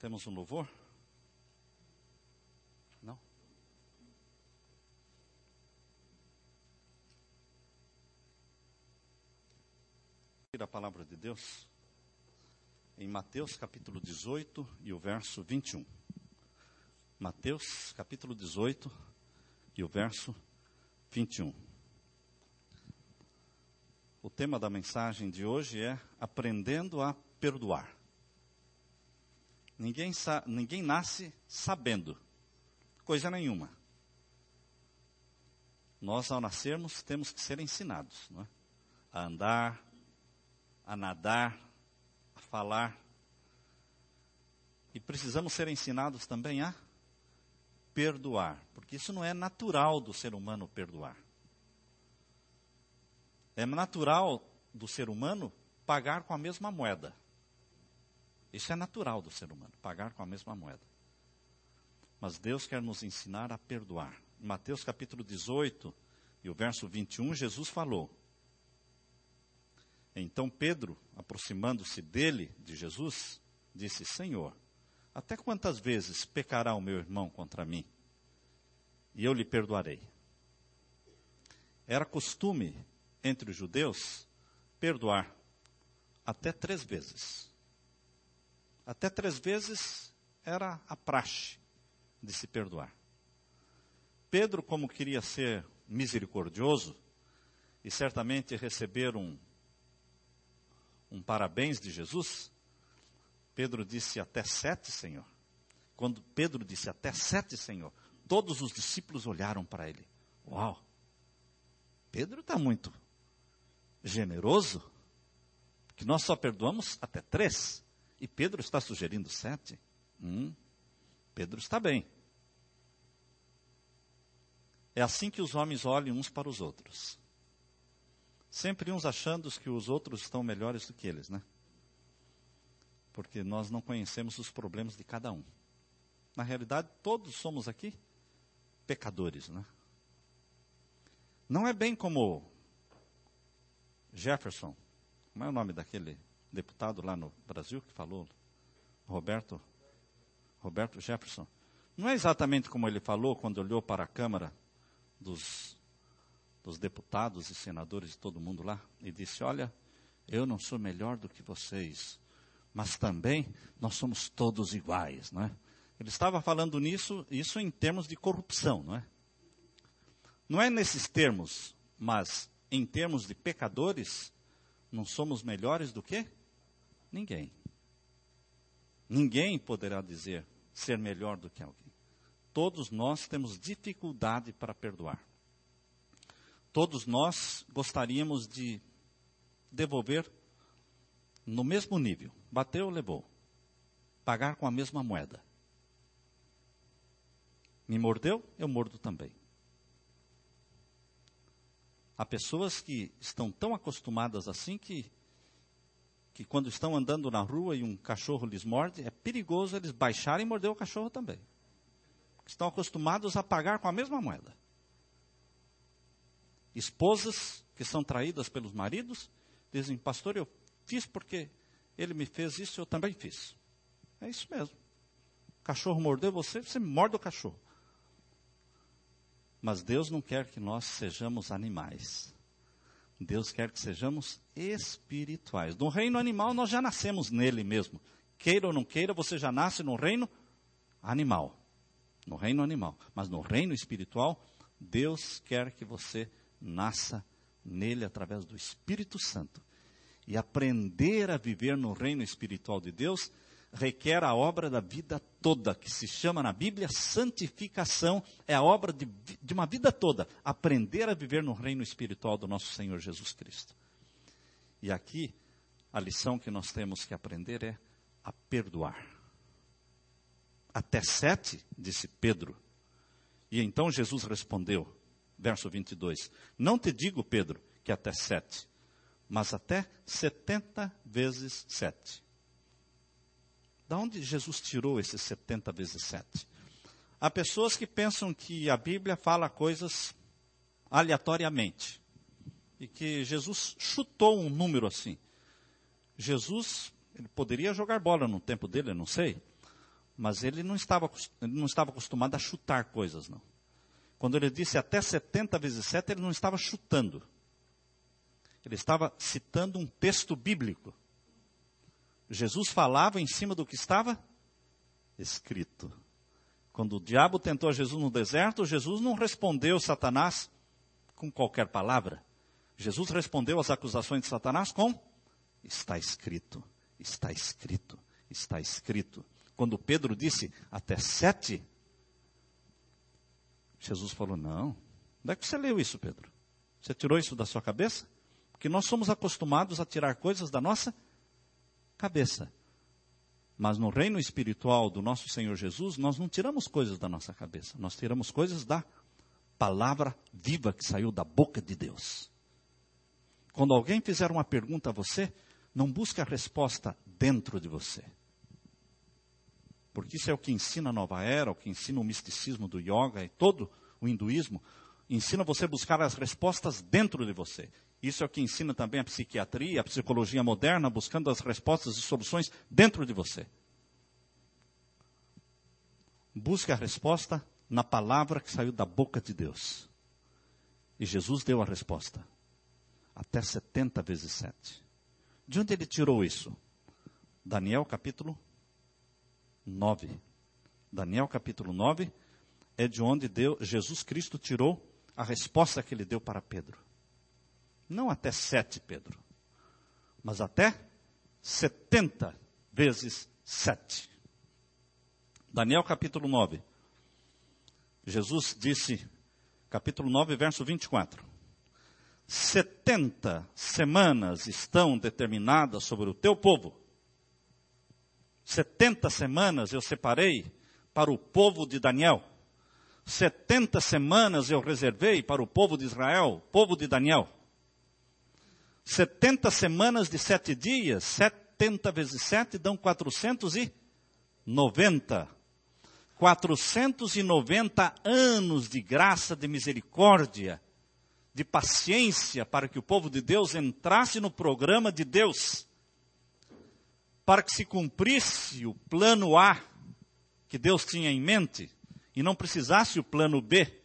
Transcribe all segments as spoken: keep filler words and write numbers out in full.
Temos um louvor? Não? A palavra de Deus em Mateus capítulo dezoito e o verso vinte e um. Mateus capítulo dezoito e o verso vinte e um. O tema da mensagem de hoje é aprendendo a perdoar. Ninguém, sa- ninguém nasce sabendo coisa nenhuma. Nós, ao nascermos, temos que ser ensinados, não é? A andar, a nadar, a falar. E precisamos ser ensinados também a perdoar, porque isso não é natural do ser humano perdoar. É natural do ser humano pagar com a mesma moeda. Isso é natural do ser humano, pagar com a mesma moeda. Mas Deus quer nos ensinar a perdoar. Em Mateus capítulo dezoito e o verso vinte e um, Jesus falou. Então Pedro, aproximando-se dele, de Jesus, disse: Senhor, até quantas vezes pecará o meu irmão contra mim? E eu lhe perdoarei. Era costume entre os judeus perdoar até três vezes. Até três vezes era a praxe de se perdoar. Pedro, como queria ser misericordioso e certamente receber um, um parabéns de Jesus, Pedro disse até sete, Senhor. Quando Pedro disse até sete, Senhor, todos os discípulos olharam para ele. Uau! Pedro está muito generoso, porque nós só perdoamos até três. E Pedro está sugerindo sete. Hum, Pedro está bem. É assim que os homens olham uns para os outros. Sempre uns achando que os outros estão melhores do que eles, né? Porque nós não conhecemos os problemas de cada um. Na realidade, todos somos aqui pecadores, né? Não é bem como Jefferson, como é o nome daquele deputado lá no Brasil que falou, Roberto, Roberto Jefferson. Não é exatamente como ele falou quando olhou para a Câmara dos, dos deputados e senadores de todo mundo lá e disse: olha, eu não sou melhor do que vocês, mas também nós somos todos iguais, não é? Ele estava falando nisso, isso em termos de corrupção, não é? Não é nesses termos, mas em termos de pecadores, não somos melhores do que ninguém. Ninguém poderá dizer ser melhor do que alguém. Todos nós temos dificuldade para perdoar. Todos nós gostaríamos de devolver no mesmo nível. Bateu, levou. Pagar com a mesma moeda. Me mordeu, eu mordo também. Há pessoas que estão tão acostumadas assim que, que quando estão andando na rua e um cachorro lhes morde, é perigoso eles baixarem e morder o cachorro também. Estão acostumados a pagar com a mesma moeda. Esposas que são traídas pelos maridos, dizem: pastor, eu fiz porque ele me fez isso, eu também fiz. É isso mesmo. O cachorro mordeu você, você morde o cachorro. Mas Deus não quer que nós sejamos animais. Deus quer que sejamos espirituais. No reino animal nós já nascemos nele mesmo. Queira ou não queira, você já nasce no reino animal. No reino animal. Mas no reino espiritual, Deus quer que você nasça nele através do Espírito Santo. E aprender a viver no reino espiritual de Deus requer a obra da vida toda, que se chama na Bíblia santificação. É a obra de, de uma vida toda. Aprender a viver no reino espiritual do nosso Senhor Jesus Cristo. E aqui, a lição que nós temos que aprender é a perdoar. Até sete, disse Pedro. E então Jesus respondeu, verso vinte e dois, não te digo, Pedro, que até sete, mas até setenta vezes sete. Da onde Jesus tirou esses setenta vezes sete? Há pessoas que pensam que a Bíblia fala coisas aleatoriamente. E que Jesus chutou um número assim. Jesus, ele poderia jogar bola no tempo dele, eu não sei. Mas ele não estava, ele não estava acostumado a chutar coisas, não. Quando ele disse até setenta vezes sete, ele não estava chutando. Ele estava citando um texto bíblico. Jesus falava em cima do que estava escrito. Quando o diabo tentou Jesus no deserto, Jesus não respondeu Satanás com qualquer palavra. Jesus respondeu às acusações de Satanás com: está escrito, está escrito, está escrito. Quando Pedro disse até sete, Jesus falou: não, onde é que você leu isso, Pedro? Você tirou isso da sua cabeça? Porque nós somos acostumados a tirar coisas da nossa cabeça. Mas no reino espiritual do nosso Senhor Jesus, nós não tiramos coisas da nossa cabeça. Nós tiramos coisas da palavra viva que saiu da boca de Deus. Quando alguém fizer uma pergunta a você, não busque a resposta dentro de você. Porque isso é o que ensina a nova era, o que ensina o misticismo do yoga e todo o hinduísmo. Ensina você a buscar as respostas dentro de você. Isso é o que ensina também a psiquiatria, a psicologia moderna, buscando as respostas e soluções dentro de você. Busque a resposta na palavra que saiu da boca de Deus. E Jesus deu a resposta. Até setenta vezes sete. De onde ele tirou isso? Daniel capítulo nove. Daniel capítulo nove é de onde Deus, Jesus Cristo tirou a resposta que ele deu para Pedro. Não até sete, Pedro, mas até setenta vezes sete. Daniel capítulo nove. Jesus disse, capítulo nove, verso vinte e quatro. setenta semanas estão determinadas sobre o teu povo. setenta semanas eu separei para o povo de Daniel. setenta semanas eu reservei para o povo de Israel, povo de Daniel. setenta semanas de sete dias, setenta vezes sete dão quatrocentos e noventa. quatrocentos e noventa anos de graça, de misericórdia, de paciência, para que o povo de Deus entrasse no programa de Deus, para que se cumprisse o plano A que Deus tinha em mente, e não precisasse o plano B.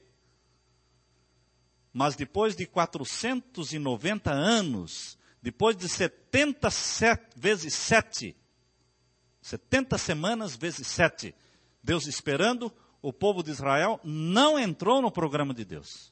Mas depois de quatrocentos e noventa anos, depois de setenta vezes sete, setenta semanas vezes sete, Deus esperando, o povo de Israel não entrou no programa de Deus.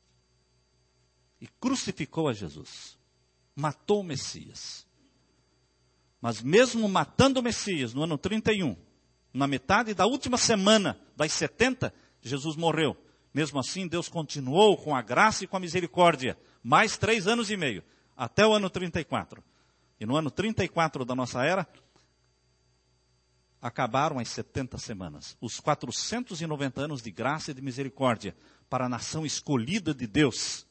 E crucificou a Jesus. Matou o Messias. Mas mesmo matando o Messias, no ano trinta e um, na metade da última semana das setenta, Jesus morreu. Mesmo assim, Deus continuou com a graça e com a misericórdia. Mais três anos e meio, até o ano trinta e quatro. E no ano trinta e quatro da nossa era, acabaram as setenta semanas. Os quatrocentos e noventa anos de graça e de misericórdia para a nação escolhida de Deus.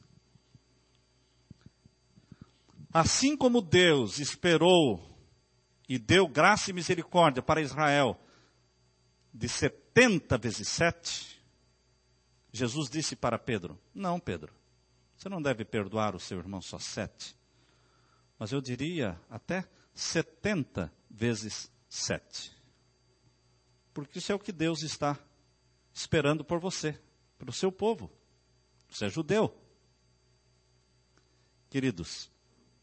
Assim como Deus esperou e deu graça e misericórdia para Israel de setenta vezes sete, Jesus disse para Pedro: não, Pedro, você não deve perdoar o seu irmão só sete, mas eu diria até setenta vezes sete. Porque isso é o que Deus está esperando por você, pelo seu povo. Você é judeu. Queridos,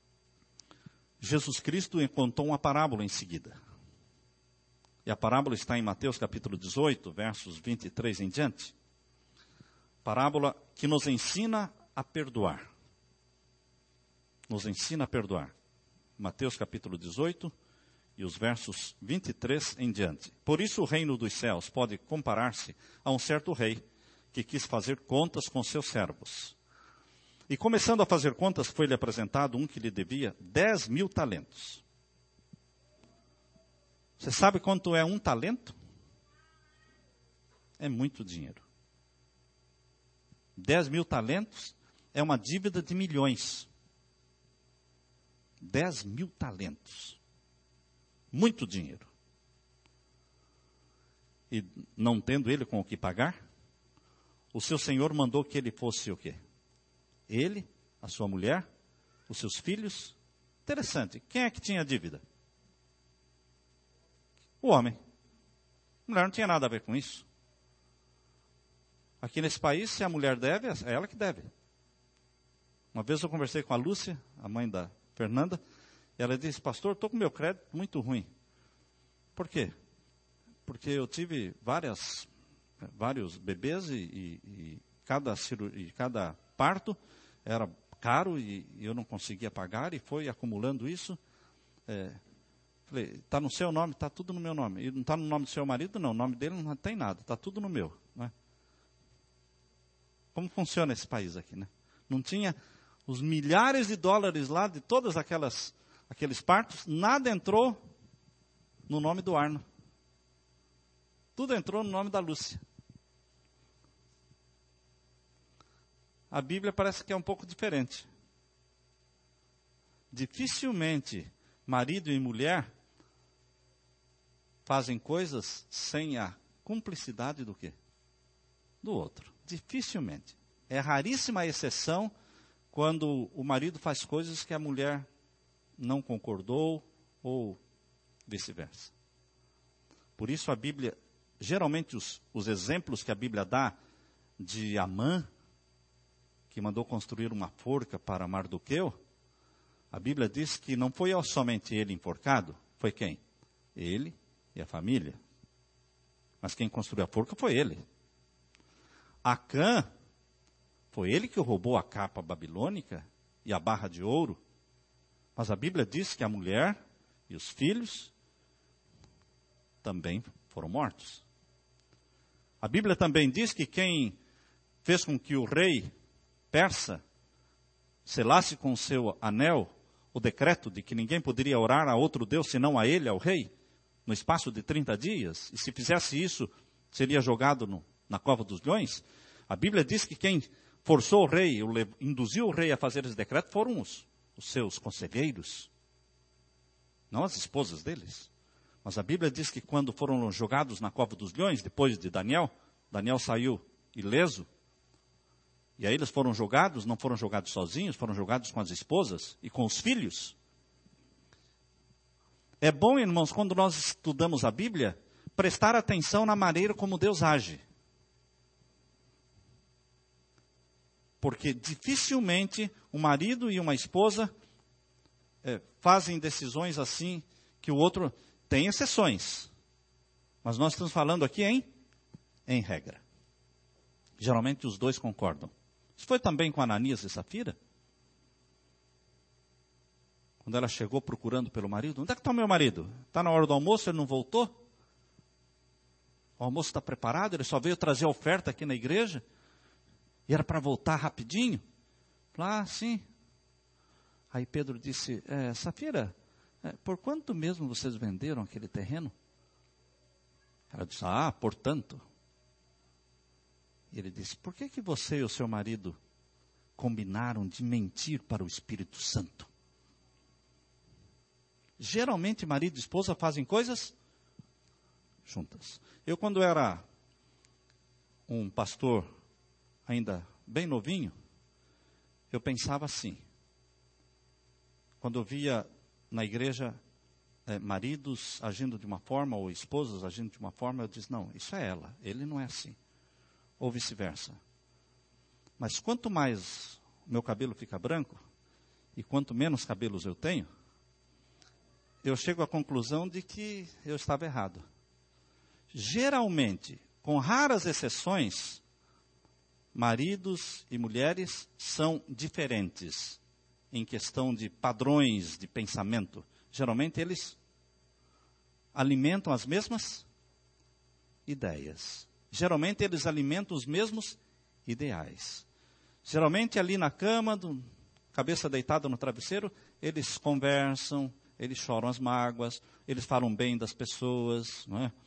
Jesus Cristo contou uma parábola em seguida. E a parábola está em Mateus capítulo dezoito, versos vinte e três em diante. Parábola que nos ensina a perdoar. Nos ensina a perdoar. Mateus capítulo dezoito, e os versos vinte e três em diante. Por isso o reino dos céus pode comparar-se a um certo rei que quis fazer contas com seus servos. E começando a fazer contas, foi-lhe apresentado um que lhe devia dez mil talentos. Você sabe quanto é um talento? É muito dinheiro. Dez mil talentos é uma dívida de milhões. Dez mil talentos. Muito dinheiro. E não tendo ele com o que pagar, o seu senhor mandou que ele fosse o quê? Ele, a sua mulher, os seus filhos. Interessante. Quem é que tinha dívida? O homem. A mulher não tinha nada a ver com isso. Aqui nesse país, se a mulher deve, é ela que deve. Uma vez eu conversei com a Lúcia, a mãe da Fernanda, e ela disse, pastor, estou com meu crédito muito ruim. Por quê? Porque eu tive várias, vários bebês e, e, e, cada, e cada parto era caro e, e eu não conseguia pagar e foi acumulando isso. É, falei, está no seu nome? Está tudo no meu nome. E não está no nome do seu marido? Não, o nome dele não tem nada, está tudo no meu. Né? Como funciona esse país aqui, né? Não tinha os milhares de dólares lá de todas aquelas aqueles partos, nada entrou no nome do Arno. Tudo entrou no nome da Lúcia. A Bíblia parece que é um pouco diferente. Dificilmente marido e mulher fazem coisas sem a cumplicidade do quê? Do outro. Dificilmente. É raríssima a exceção quando o marido faz coisas que a mulher não concordou ou vice-versa. Por isso a Bíblia, geralmente os, os exemplos que a Bíblia dá de Amã, que mandou construir uma forca para Mardoqueu, a Bíblia diz que não foi somente ele enforcado, foi quem? Ele e a família. Mas quem construiu a forca foi ele. Acã, foi ele que roubou a capa babilônica e a barra de ouro. Mas a Bíblia diz que a mulher e os filhos também foram mortos. A Bíblia também diz que quem fez com que o rei persa selasse com o seu anel o decreto de que ninguém poderia orar a outro Deus senão a ele, ao rei, no espaço de trinta dias, e se fizesse isso, seria jogado no, na cova dos leões. A Bíblia diz que quem forçou o rei, induziu o rei a fazer esse decreto, foram os, os seus conselheiros, não as esposas deles. Mas a Bíblia diz que quando foram jogados na cova dos leões, depois de Daniel, Daniel saiu ileso, e aí eles foram jogados, não foram jogados sozinhos, foram jogados com as esposas e com os filhos. É bom, irmãos, quando nós estudamos a Bíblia, prestar atenção na maneira como Deus age. Porque dificilmente um marido e uma esposa é, fazem decisões assim que o outro tem exceções. Mas nós estamos falando aqui em, em regra. Geralmente os dois concordam. Isso foi também com Ananias e Safira. Quando ela chegou procurando pelo marido. Onde é que está o meu marido? Está na hora do almoço, ele não voltou? O almoço está preparado, ele só veio trazer a oferta aqui na igreja. E era para voltar rapidinho. Ah, sim. Aí Pedro disse, é, Safira, é, por quanto mesmo vocês venderam aquele terreno? Ela disse, ah, portanto. E ele disse, por que que você e o seu marido combinaram de mentir para o Espírito Santo? Geralmente marido e esposa fazem coisas juntas. Eu quando era um pastor ainda bem novinho, eu pensava assim, quando eu via na igreja é, maridos agindo de uma forma, ou esposas agindo de uma forma, eu disse, não, isso é ela, ele não é assim. Ou vice-versa. Mas quanto mais meu cabelo fica branco, e quanto menos cabelos eu tenho, eu chego à conclusão de que eu estava errado. Geralmente, com raras exceções, maridos e mulheres são diferentes em questão de padrões de pensamento. Geralmente eles alimentam as mesmas ideias. Geralmente eles alimentam os mesmos ideais. Geralmente ali na cama, do, cabeça deitada no travesseiro, eles conversam, eles choram as mágoas, eles falam bem das pessoas, não é?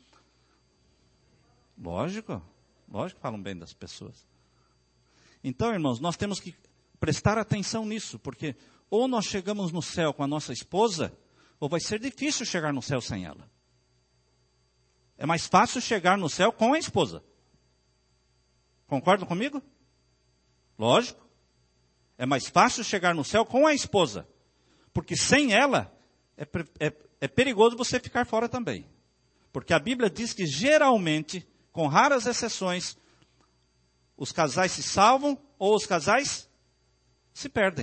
Lógico, lógico que falam bem das pessoas. Então, irmãos, nós temos que prestar atenção nisso, porque ou nós chegamos no céu com a nossa esposa, ou vai ser difícil chegar no céu sem ela. É mais fácil chegar no céu com a esposa. Concordam comigo? Lógico. É mais fácil chegar no céu com a esposa. Porque sem ela, é, é, é perigoso você ficar fora também. Porque a Bíblia diz que geralmente, com raras exceções, os casais se salvam ou os casais se perdem.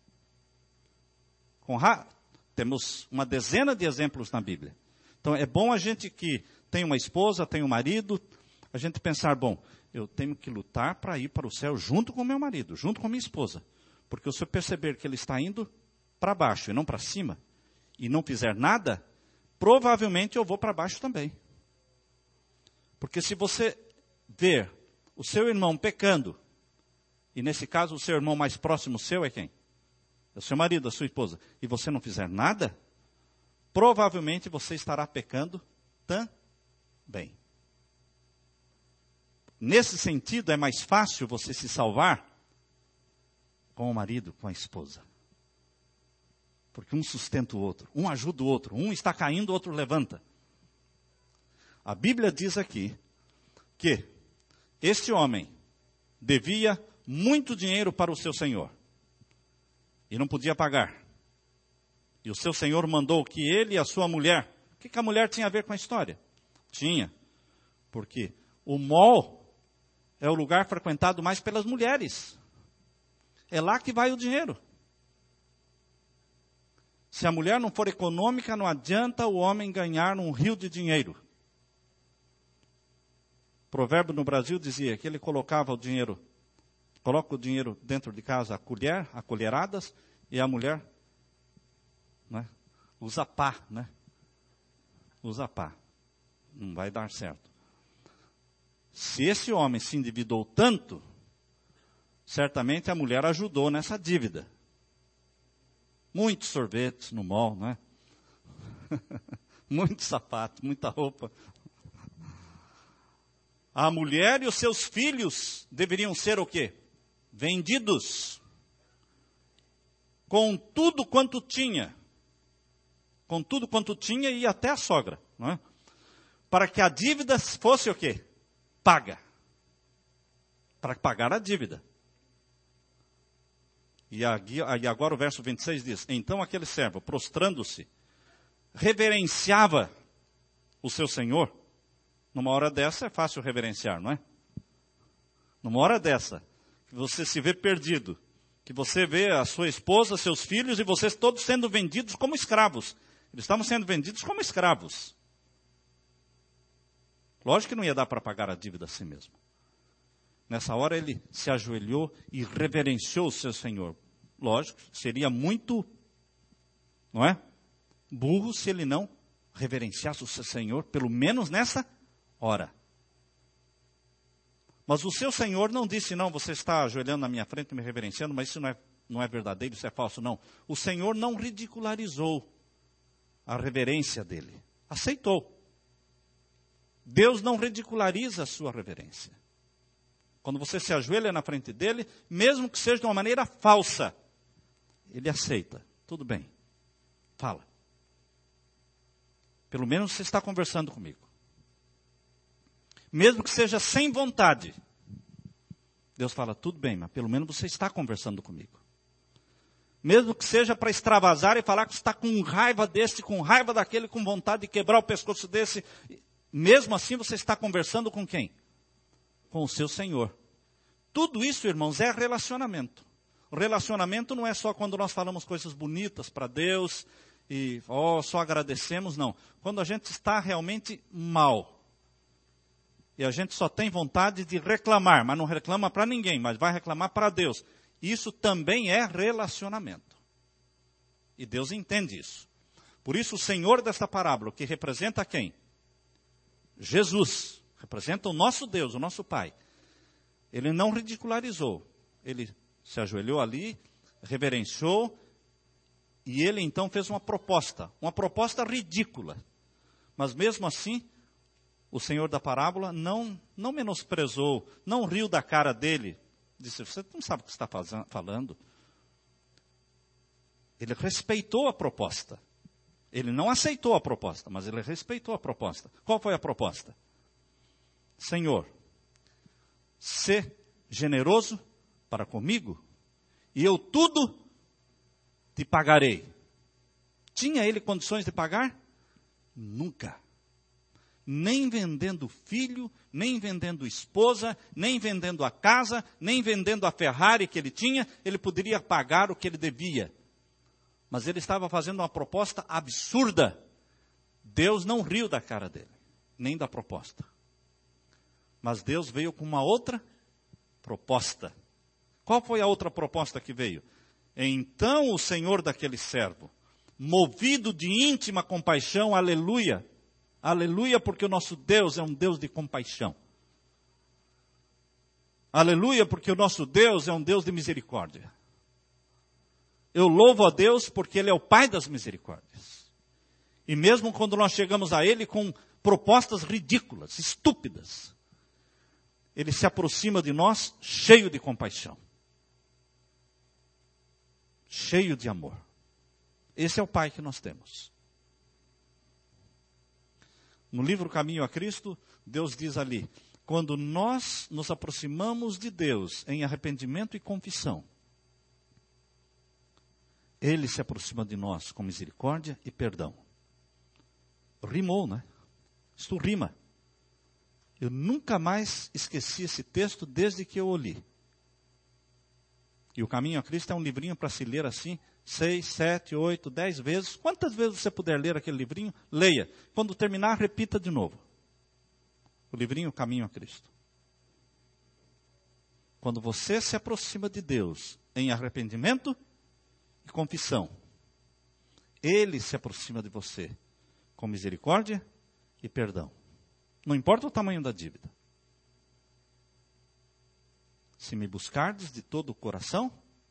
Com ra... Temos uma dezena de exemplos na Bíblia. Então é bom a gente que tem uma esposa, tem um marido, a gente pensar, bom, eu tenho que lutar para ir para o céu junto com meu marido, junto com minha esposa. Porque se eu perceber que ele está indo para baixo e não para cima, e não fizer nada, provavelmente eu vou para baixo também. Porque se você ver o seu irmão pecando, e nesse caso o seu irmão mais próximo seu é quem? É o seu marido, a sua esposa, e você não fizer nada, provavelmente você estará pecando também. Nesse sentido, é mais fácil você se salvar com o marido, com a esposa. Porque um sustenta o outro, um ajuda o outro, um está caindo, o outro levanta. A Bíblia diz aqui que este homem devia muito dinheiro para o seu senhor e não podia pagar. E o seu senhor mandou que ele e a sua mulher, o que, que a mulher tinha a ver com a história? Tinha, porque o mall é o lugar frequentado mais pelas mulheres. É lá que vai o dinheiro. Se a mulher não for econômica, não adianta o homem ganhar um rio de dinheiro. O provérbio no Brasil dizia que ele colocava o dinheiro, coloca o dinheiro dentro de casa a colher, a colheradas, e a mulher, né, usa pá, né? Usa pá. Não vai dar certo. Se esse homem se endividou tanto, certamente a mulher ajudou nessa dívida. Muitos sorvetes no mall, né? Muitos sapatos, muita roupa. A mulher e os seus filhos deveriam ser o quê? Vendidos. Com tudo quanto tinha. Com tudo quanto tinha e até a sogra, não é? Para que a dívida fosse o quê? Paga. Para pagar a dívida. E agora o verso vinte e seis diz, então aquele servo, prostrando-se, reverenciava o seu senhor. Numa hora dessa é fácil reverenciar, não é? Numa hora dessa, que você se vê perdido, que você vê a sua esposa, seus filhos e vocês todos sendo vendidos como escravos. Eles estavam sendo vendidos como escravos. Lógico que não ia dar para pagar a dívida a si mesmo. Nessa hora ele se ajoelhou e reverenciou o seu Senhor. Lógico, seria muito, não é? Burro se ele não reverenciasse o seu Senhor, pelo menos nessa hora. Mas o seu Senhor não disse, não, você está ajoelhando na minha frente me reverenciando, mas isso não é, não é verdadeiro, isso é falso, não. O Senhor não ridicularizou a reverência dele. Aceitou. Deus não ridiculariza a sua reverência. Quando você se ajoelha na frente dele, mesmo que seja de uma maneira falsa, ele aceita. Tudo bem. Fala. Pelo menos você está conversando comigo. Mesmo que seja sem vontade. Deus fala, tudo bem, mas pelo menos você está conversando comigo. Mesmo que seja para extravasar e falar que você está com raiva desse, com raiva daquele, com vontade de quebrar o pescoço desse. Mesmo assim você está conversando com quem? Com o seu Senhor. Tudo isso, irmãos, é relacionamento. O relacionamento não é só quando nós falamos coisas bonitas para Deus e oh, só agradecemos, não. Quando a gente está realmente mal. E a gente só tem vontade de reclamar, mas não reclama para ninguém, mas vai reclamar para Deus. Isso também é relacionamento. E Deus entende isso. Por isso o Senhor desta parábola, que representa quem? Jesus. Representa o nosso Deus, o nosso Pai. Ele não ridicularizou. Ele se ajoelhou ali, reverenciou, e ele então fez uma proposta. Uma proposta ridícula. Mas mesmo assim, o Senhor da parábola não, não menosprezou, não riu da cara dele. Disse, você não sabe o que está falando. Ele respeitou a proposta. Ele não aceitou a proposta, mas ele respeitou a proposta. Qual foi a proposta? Senhor, sê generoso para comigo, e eu tudo te pagarei. Tinha ele condições de pagar? Nunca. nem vendendo filho, nem vendendo esposa, nem vendendo a casa, nem vendendo a Ferrari que ele tinha, ele poderia pagar o que ele devia. Mas ele estava fazendo uma proposta absurda. Deus não riu da cara dele, nem da proposta. Mas Deus veio com uma outra proposta. Qual foi a outra proposta que veio? Então o Senhor daquele servo, movido de íntima compaixão, aleluia, aleluia, porque o nosso Deus é um Deus de compaixão. Aleluia, porque o nosso Deus é um Deus de misericórdia. Eu louvo a Deus porque Ele é o Pai das misericórdias. E mesmo quando nós chegamos a Ele com propostas ridículas, estúpidas, Ele se aproxima de nós cheio de compaixão. Cheio de amor. Esse é o Pai que nós temos. No livro Caminho a Cristo, Deus diz ali, quando nós nos aproximamos de Deus em arrependimento e confissão, Ele se aproxima de nós com misericórdia e perdão. Rimou, né? Isto rima. Eu nunca mais esqueci esse texto desde que eu o li. E o Caminho a Cristo é um livrinho para se ler assim, seis, sete, oito, dez vezes. Quantas vezes você puder ler aquele livrinho, leia. Quando terminar, repita de novo. O livrinho Caminho a Cristo. Quando você se aproxima de Deus em arrependimento e confissão, Ele se aproxima de você com misericórdia e perdão. Não importa o tamanho da dívida. Se me buscardes de todo o coração,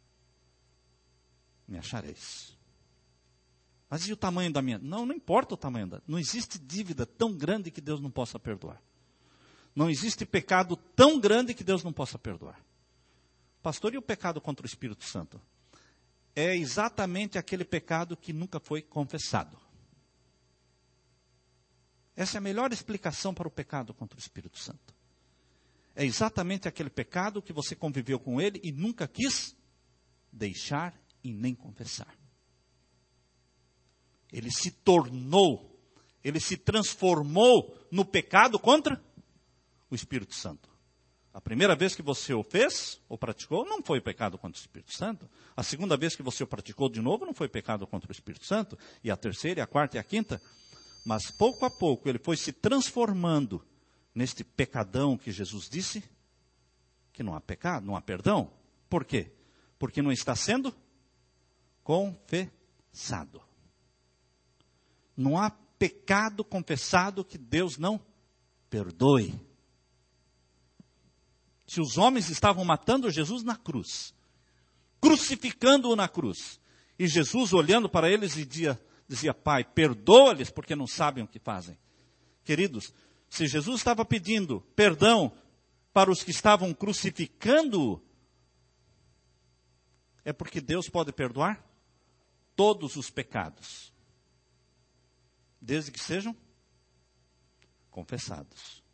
me achareis. Mas e o tamanho da minha? Não, não importa o tamanho da... Não existe dívida tão grande que Deus não possa perdoar. Não existe pecado tão grande que Deus não possa perdoar. Pastor, e o pecado contra o Espírito Santo? É exatamente aquele pecado que nunca foi confessado. Essa é a melhor explicação para o pecado contra o Espírito Santo. É exatamente aquele pecado que você conviveu com ele e nunca quis deixar e nem confessar. Ele se tornou, ele se transformou no pecado contra o Espírito Santo. A primeira vez que você o fez, ou praticou, não foi pecado contra o Espírito Santo. A segunda vez que você o praticou de novo, não foi pecado contra o Espírito Santo. E a terceira, e a quarta e a quinta. Mas pouco a pouco ele foi se transformando neste pecadão que Jesus disse que não há pecado, não há perdão. Por quê? Porque não está sendo confessado. Não há pecado confessado que Deus não perdoe. Se os homens estavam matando Jesus na cruz, crucificando-o na cruz, e Jesus olhando para eles e dizia, dizia Pai, perdoa-lhes porque não sabem o que fazem. Queridos, se Jesus estava pedindo perdão para os que estavam crucificando-o, é porque Deus pode perdoar todos os pecados, desde que sejam confessados.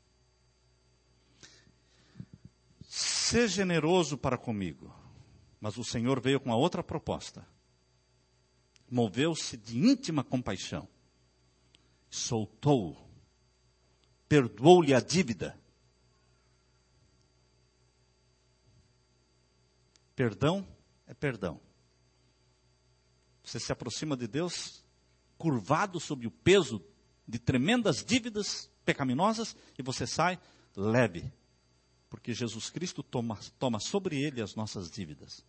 Seja generoso para comigo. Mas o Senhor veio com a outra proposta. Moveu-se de íntima compaixão. Soltou-o. Perdoou-lhe a dívida. Perdão é perdão. Você se aproxima de Deus curvado sob o peso de tremendas dívidas pecaminosas e você sai leve. Porque Jesus Cristo toma, toma sobre ele as nossas dívidas.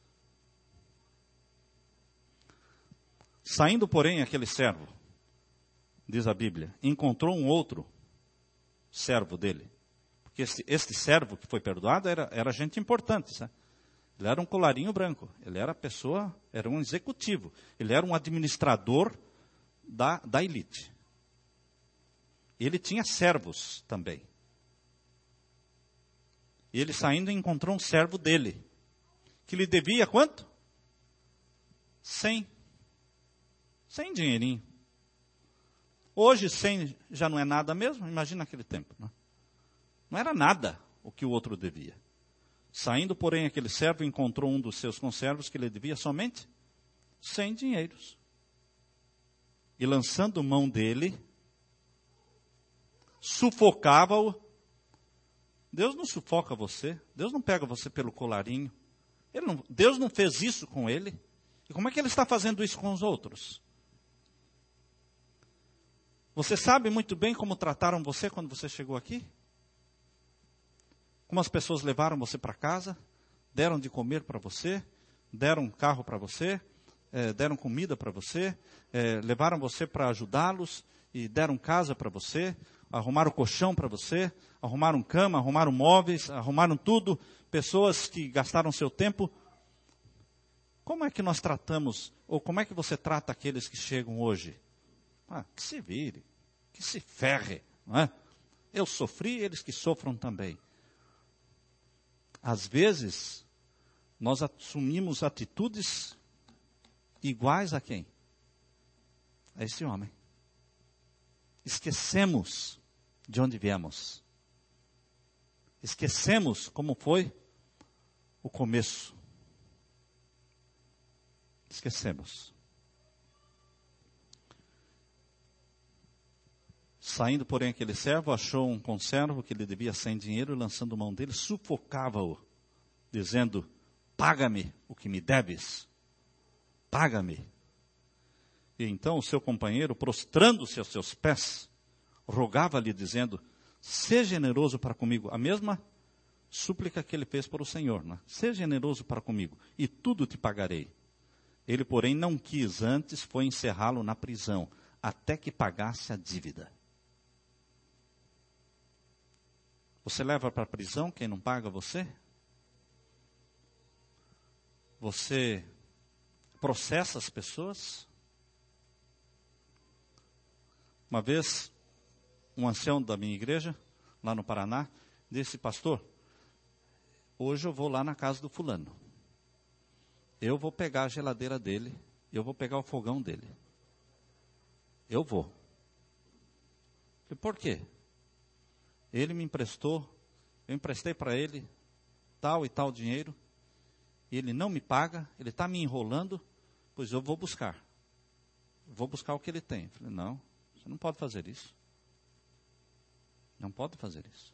Saindo, porém, aquele servo, diz a Bíblia, encontrou um outro servo dele. Porque este, este servo que foi perdoado era, era gente importante, sabe? Ele era um colarinho branco, ele era pessoa, era um executivo, ele era um administrador da, da elite. Ele tinha servos também. E ele saindo encontrou um servo dele, que lhe devia quanto? Cem. Cem dinheirinho. Hoje cem já não é nada mesmo, imagina aquele tempo. Não, não era nada o que o outro devia. Saindo, porém, aquele servo encontrou um dos seus conservos que lhe devia somente cem dinheiros. E lançando mão dele, sufocava-o. Deus não sufoca você, Deus não pega você pelo colarinho. Ele não, Deus não fez isso com ele. E como é que ele está fazendo isso com os outros? Você sabe muito bem como trataram você quando você chegou aqui? Como as pessoas levaram você para casa, deram de comer para você, deram um carro para você, é, deram comida para você, é, levaram você para ajudá-los e deram casa para você, arrumaram colchão para você, arrumaram cama, arrumaram móveis, arrumaram tudo, pessoas que gastaram seu tempo. Como é que nós tratamos, ou como é que você trata aqueles que chegam hoje? Ah, que se vire, que se ferre, não é? Eu sofri, eles que sofram também. Às vezes, nós assumimos atitudes iguais a quem? A esse homem. Esquecemos de onde viemos. Esquecemos como foi o começo. Esquecemos. Saindo, porém, aquele servo, achou um conservo que lhe devia cem dinheiro, e lançando mão dele, sufocava-o, dizendo, paga-me o que me deves, paga-me. E então o seu companheiro, prostrando-se aos seus pés, rogava-lhe, dizendo, seja generoso para comigo. A mesma súplica que ele fez para o Senhor, né? Seja generoso para comigo, e tudo te pagarei. Ele, porém, não quis, antes foi encerrá-lo na prisão, até que pagasse a dívida. Você leva para a prisão quem não paga você? Você processa as pessoas? Uma vez, um ancião da minha igreja, lá no Paraná, disse, pastor, hoje eu vou lá na casa do fulano. Eu vou pegar a geladeira dele, eu vou pegar o fogão dele. Eu vou. E por quê? Ele me emprestou, eu emprestei para ele tal e tal dinheiro, e ele não me paga, ele está me enrolando, pois eu vou buscar. Vou buscar o que ele tem. Eu falei, não, você não pode fazer isso. Não pode fazer isso.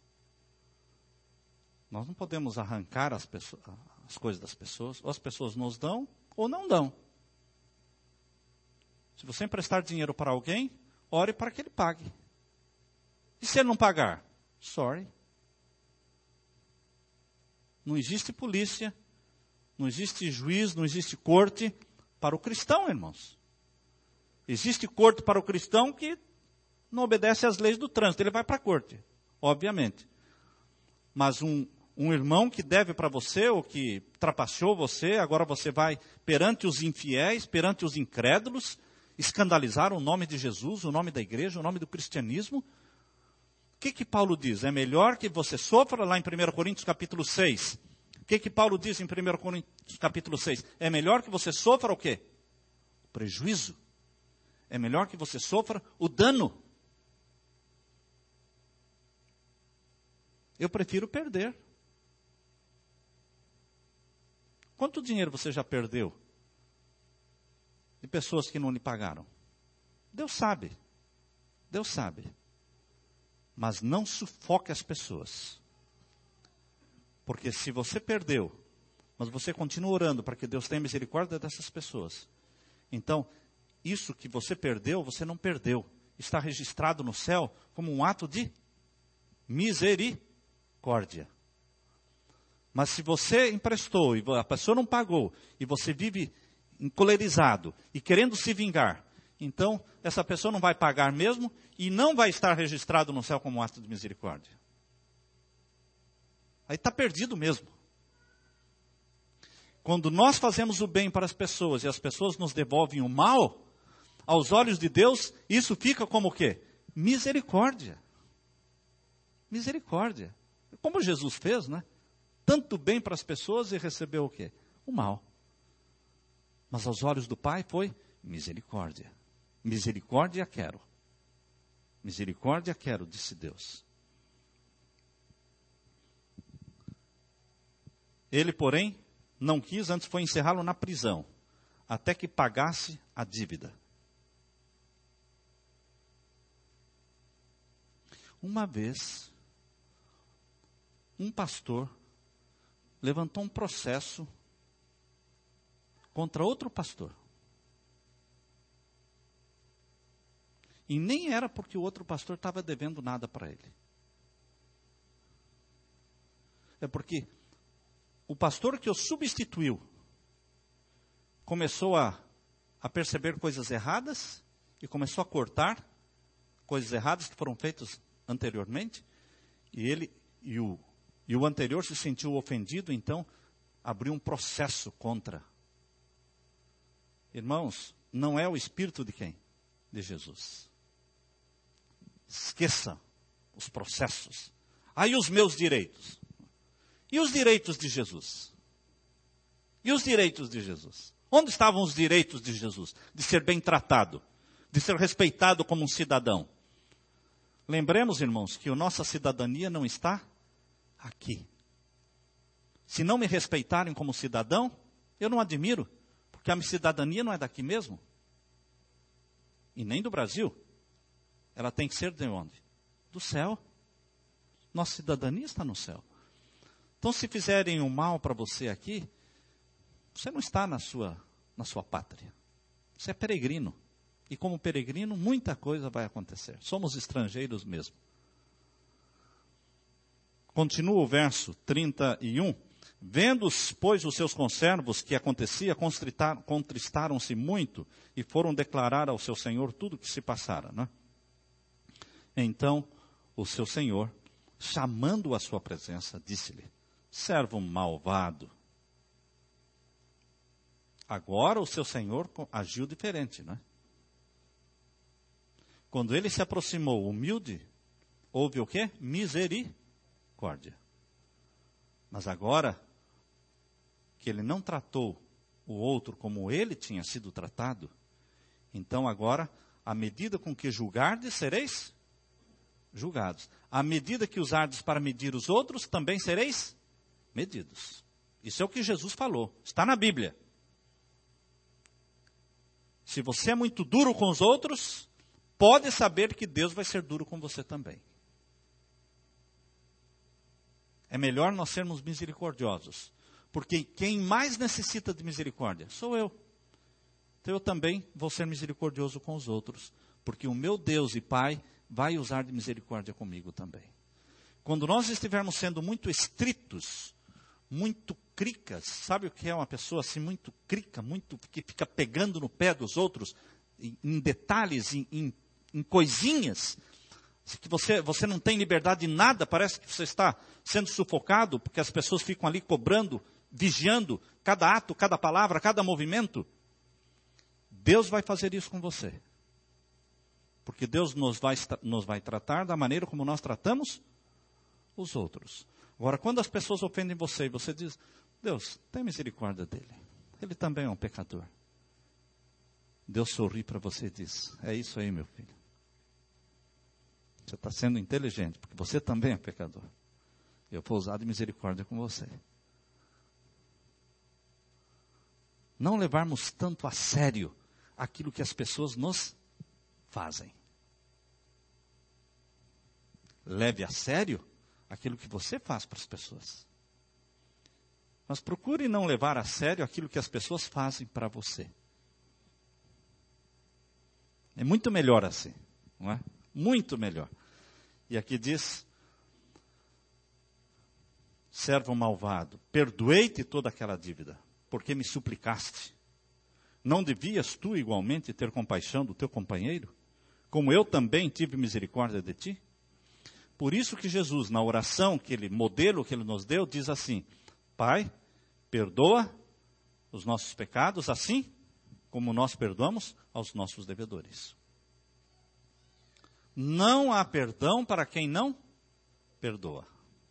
Nós não podemos arrancar as, pessoas, as coisas das pessoas, ou as pessoas nos dão, ou não dão. Se você emprestar dinheiro para alguém, ore para que ele pague. E se ele não pagar? Sorry. Não existe polícia, não existe juiz, não existe corte para o cristão, irmãos. Existe corte para o cristão que não obedece às leis do trânsito. Ele vai para a corte, obviamente. Mas um, um irmão que deve para você, ou que trapaceou você, agora você vai perante os infiéis, perante os incrédulos, escandalizar o nome de Jesus, o nome da igreja, o nome do cristianismo. O que que Paulo diz? É melhor que você sofra, lá em primeiro Coríntios capítulo seis. O que que Paulo diz em primeiro Coríntios capítulo seis? É melhor que você sofra o quê? O prejuízo. É melhor que você sofra o dano. Eu prefiro perder. Quanto dinheiro você já perdeu de pessoas que não lhe pagaram? Deus sabe. Deus sabe. Mas não sufoque as pessoas. Porque se você perdeu, mas você continua orando para que Deus tenha misericórdia dessas pessoas, então, isso que você perdeu, você não perdeu. Está registrado no céu como um ato de misericórdia. Mas se você emprestou e a pessoa não pagou, e você vive encolerizado e querendo se vingar, então essa pessoa não vai pagar mesmo e não vai estar registrado no céu como um ato de misericórdia. Aí está perdido mesmo. Quando nós fazemos o bem para as pessoas e as pessoas nos devolvem o mal, aos olhos de Deus, isso fica como o quê? Misericórdia. Misericórdia. Como Jesus fez, né? Tanto bem para as pessoas e recebeu o quê? O mal. Mas aos olhos do Pai foi misericórdia. Misericórdia quero. Misericórdia quero, disse Deus. Ele, porém, não quis, antes foi encerrá-lo na prisão, até que pagasse a dívida. Uma vez, um pastor levantou um processo contra outro pastor. E nem era porque o outro pastor estava devendo nada para ele. É porque o pastor que o substituiu começou a, a perceber coisas erradas e começou a cortar coisas erradas que foram feitas anteriormente. E ele e o, e o anterior se sentiu ofendido, então abriu um processo contra. Irmãos, não é o espírito de quem? De Jesus. Esqueça os processos. Aí os meus direitos. E os direitos de Jesus? E os direitos de Jesus? Onde estavam os direitos de Jesus? De ser bem tratado, de ser respeitado como um cidadão. Lembremos, irmãos, que a nossa cidadania não está aqui. Se não me respeitarem como cidadão, eu não admiro, porque a minha cidadania não é daqui mesmo. E nem do Brasil. Ela tem que ser de onde? Do céu. Nossa cidadania está no céu. Então, se fizerem um mal para você aqui, você não está na sua, na sua pátria. Você é peregrino. E como peregrino, muita coisa vai acontecer. Somos estrangeiros mesmo. Continua o verso trinta e um. Vendo, pois, os seus conservos que acontecia, contristaram-se muito e foram declarar ao seu senhor tudo o que se passara, né? Então, o seu senhor, chamando-o à sua presença, disse-lhe: servo malvado. Agora o seu senhor agiu diferente, né? Quando ele se aproximou humilde, houve o quê? Misericórdia. Mas agora que ele não tratou o outro como ele tinha sido tratado, então agora, à medida com que julgardes, sereis julgados. À medida que usardes para medir os outros, também sereis medidos. Isso é o que Jesus falou. Está na Bíblia. Se você é muito duro com os outros, pode saber que Deus vai ser duro com você também. É melhor nós sermos misericordiosos. Porque quem mais necessita de misericórdia sou eu. Então eu também vou ser misericordioso com os outros. Porque o meu Deus e Pai vai usar de misericórdia comigo também. Quando nós estivermos sendo muito estritos, muito cricas, sabe o que é uma pessoa assim muito crica, muito que fica pegando no pé dos outros, em, em detalhes, em, em, em coisinhas, que você, você não tem liberdade de nada, parece que você está sendo sufocado, porque as pessoas ficam ali cobrando, vigiando cada ato, cada palavra, cada movimento. Deus vai fazer isso com você. Porque Deus nos vai, nos vai tratar da maneira como nós tratamos os outros. Agora, quando as pessoas ofendem você e você diz: Deus, tem misericórdia dele. Ele também é um pecador. Deus sorri para você e diz: é isso aí, meu filho. Você está sendo inteligente, porque você também é pecador. Eu vou usar de misericórdia com você. Não levarmos tanto a sério aquilo que as pessoas nos fazem. Leve a sério aquilo que você faz para as pessoas. Mas procure não levar a sério aquilo que as pessoas fazem para você. É muito melhor assim, não é? Muito melhor. E aqui diz: servo malvado, perdoei-te toda aquela dívida, porque me suplicaste. Não devias tu igualmente ter compaixão do teu companheiro, como eu também tive misericórdia de ti? Por isso que Jesus, na oração, que ele, modelo que ele nos deu, diz assim: Pai, perdoa os nossos pecados, assim como nós perdoamos aos nossos devedores. Não há perdão para quem não perdoa.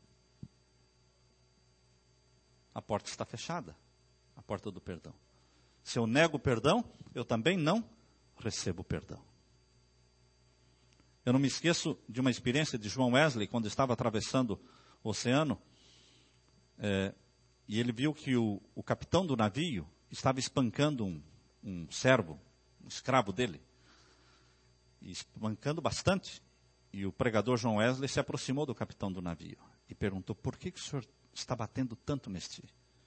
A porta está fechada, a porta do perdão. Se eu nego o perdão, eu também não recebo perdão. Eu não me esqueço de uma experiência de João Wesley, quando estava atravessando o oceano, é, e ele viu que o, o capitão do navio estava espancando um, um servo, um escravo dele, e espancando bastante. E o pregador John Wesley se aproximou do capitão do navio e perguntou, por que, que o senhor está batendo tanto neste?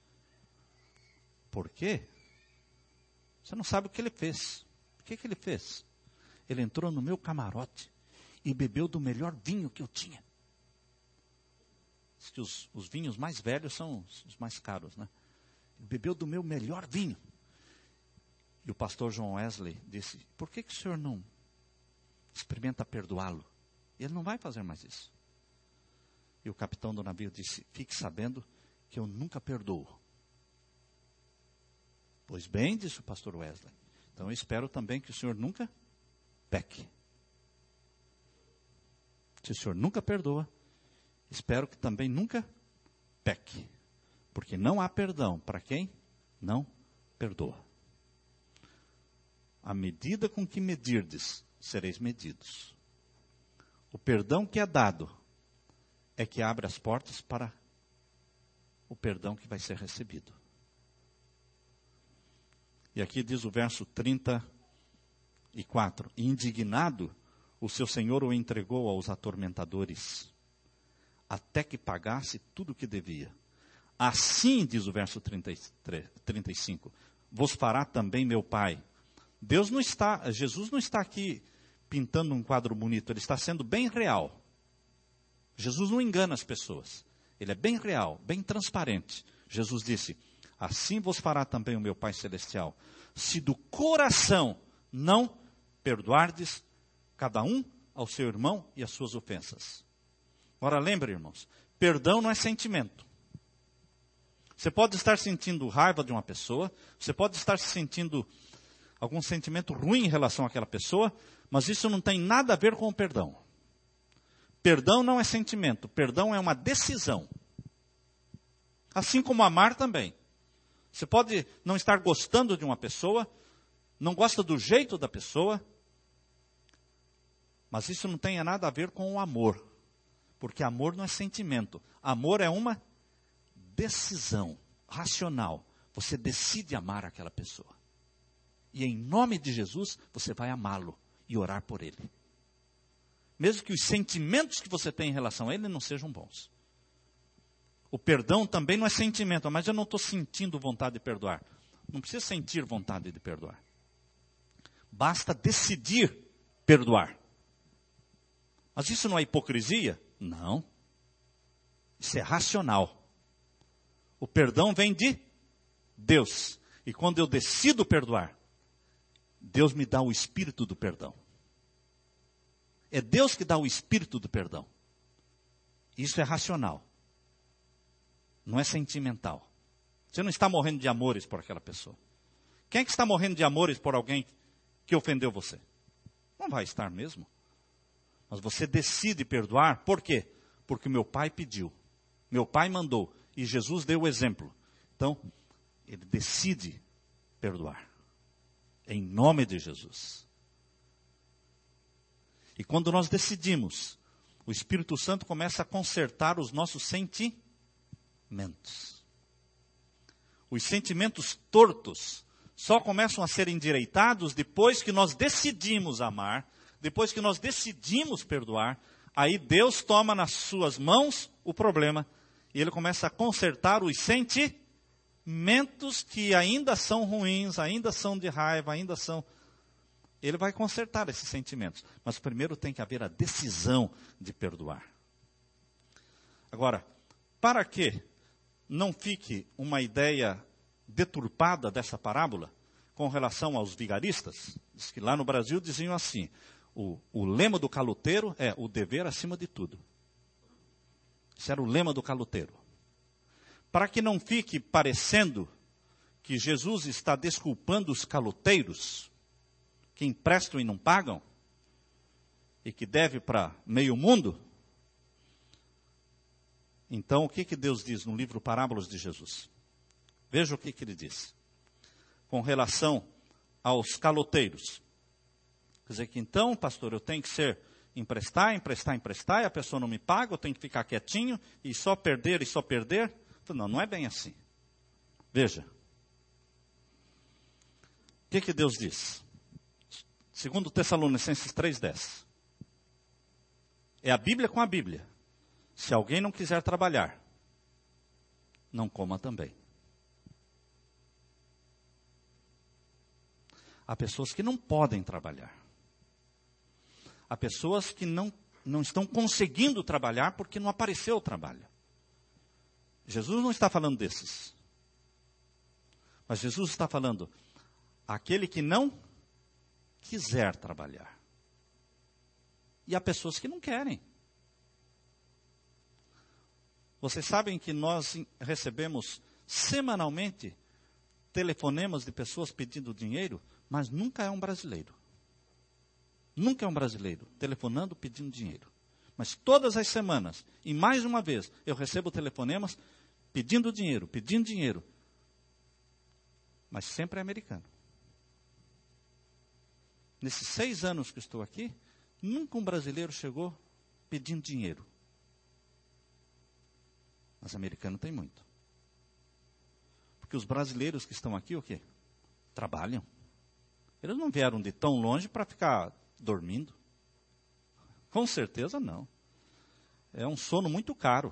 Por quê? Você não sabe o que ele fez. O que, que ele fez? Ele entrou no meu camarote e bebeu do melhor vinho que eu tinha. Diz que os, os vinhos mais velhos são os, os mais caros, né? Ele bebeu do meu melhor vinho. E o pastor John Wesley disse, por que, que o senhor não experimenta perdoá-lo? Ele não vai fazer mais isso. E o capitão do navio disse, fique sabendo que eu nunca perdoo. Pois bem, disse o pastor Wesley, então eu espero também que o senhor nunca peque. Se o senhor nunca perdoa, espero que também nunca peque. Porque não há perdão para quem não perdoa. À medida com que medirdes, sereis medidos. O perdão que é dado é que abre as portas para o perdão que vai ser recebido. E aqui diz o verso trinta e quatro. Indignado, o seu senhor o entregou aos atormentadores, até que pagasse tudo o que devia. Assim, diz o verso trinta e três, trinta e cinco, vos fará também meu Pai. Deus não está, Jesus não está aqui pintando um quadro bonito, ele está sendo bem real. Jesus não engana as pessoas. Ele é bem real, bem transparente. Jesus disse, assim vos fará também o meu Pai Celestial, se do coração não perdoardes cada um ao seu irmão e as suas ofensas. Agora lembre, irmãos, perdão não é sentimento. Você pode estar sentindo raiva de uma pessoa, você pode estar sentindo algum sentimento ruim em relação àquela pessoa, mas isso não tem nada a ver com o perdão. Perdão não é sentimento, perdão é uma decisão. Assim como amar também. Você pode não estar gostando de uma pessoa, não gosta do jeito da pessoa, mas isso não tem nada a ver com o amor. Porque amor não é sentimento. Amor é uma decisão racional. Você decide amar aquela pessoa. E em nome de Jesus, você vai amá-lo e orar por ele. Mesmo que os sentimentos que você tem em relação a ele não sejam bons. O perdão também não é sentimento, mas eu não estou sentindo vontade de perdoar. Não precisa sentir vontade de perdoar. Basta decidir perdoar. Mas isso não é hipocrisia? Não. Isso é racional. O perdão vem de Deus. E quando eu decido perdoar, Deus me dá o espírito do perdão. É Deus que dá o espírito do perdão. Isso é racional. Não é sentimental. Você não está morrendo de amores por aquela pessoa. Quem é que está morrendo de amores por alguém que ofendeu você? Não vai estar mesmo. Mas você decide perdoar, por quê? Porque meu pai pediu. Meu pai mandou. E Jesus deu o exemplo. Então, ele decide perdoar. Em nome de Jesus. E quando nós decidimos, o Espírito Santo começa a consertar os nossos sentimentos. Os sentimentos tortos só começam a ser endireitados depois que nós decidimos amar, depois que nós decidimos perdoar. Aí Deus toma nas suas mãos o problema e ele começa a consertar os sentimentos que ainda são ruins, ainda são de raiva, ainda são... Ele vai consertar esses sentimentos. Mas primeiro tem que haver a decisão de perdoar. Agora, para que não fique uma ideia deturpada dessa parábola com relação aos vigaristas, diz que lá no Brasil diziam assim, o, o lema do caloteiro é o dever acima de tudo. Esse era o lema do caloteiro. Para que não fique parecendo que Jesus está desculpando os caloteiros, que emprestam e não pagam, e que deve para meio mundo, então o que, que Deus diz no livro Parábolas de Jesus? Veja o que, que ele diz. Com relação aos caloteiros. Quer dizer que então, pastor, eu tenho que ser emprestar, emprestar, emprestar, e a pessoa não me paga, eu tenho que ficar quietinho, e só perder, e só perder. Não, não é bem assim. Veja. O que, que Deus diz? Segundo Tessalonicenses três, dez. É a Bíblia com a Bíblia. Se alguém não quiser trabalhar, não coma também. Há pessoas que não podem trabalhar. Há pessoas que não, não estão conseguindo trabalhar porque não apareceu o trabalho. Jesus não está falando desses. Mas Jesus está falando, aquele que não quiser trabalhar. E há pessoas que não querem. Vocês sabem que nós recebemos semanalmente telefonemas de pessoas pedindo dinheiro, mas nunca é um brasileiro. Nunca é um brasileiro telefonando pedindo dinheiro. Mas todas as semanas, e mais uma vez, eu recebo telefonemas pedindo dinheiro, pedindo dinheiro. Mas sempre é americano. Nesses seis anos que estou aqui, nunca um brasileiro chegou pedindo dinheiro. Mas americano tem muito. Porque os brasileiros que estão aqui, o quê? Trabalham. Eles não vieram de tão longe para ficar dormindo. Com certeza não. É um sono muito caro.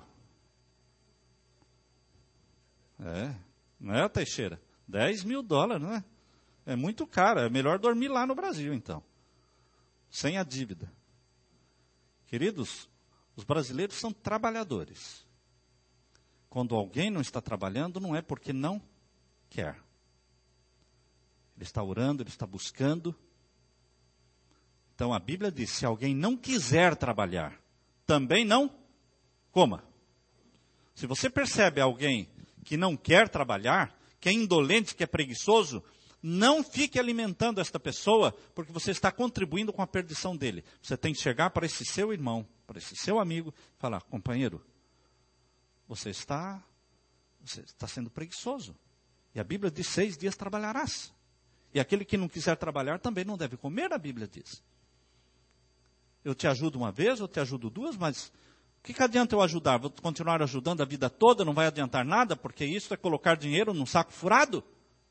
É, não é, Teixeira? dez mil dólares, não é? É muito caro. É melhor dormir lá no Brasil, então. Sem a dívida. Queridos, os brasileiros são trabalhadores. Quando alguém não está trabalhando, não é porque não quer. Ele está orando, ele está buscando. Então a Bíblia diz, se alguém não quiser trabalhar, também não coma. Se você percebe alguém que não quer trabalhar, que é indolente, que é preguiçoso, não fique alimentando esta pessoa, porque você está contribuindo com a perdição dele. Você tem que chegar para esse seu irmão, para esse seu amigo, e falar, companheiro, você está, você está sendo preguiçoso. E a Bíblia diz, seis dias trabalharás. E aquele que não quiser trabalhar também não deve comer, a Bíblia diz. Eu te ajudo uma vez, eu te ajudo duas, mas o que, que adianta eu ajudar? Vou continuar ajudando a vida toda, não vai adiantar nada, porque isso é colocar dinheiro num saco furado.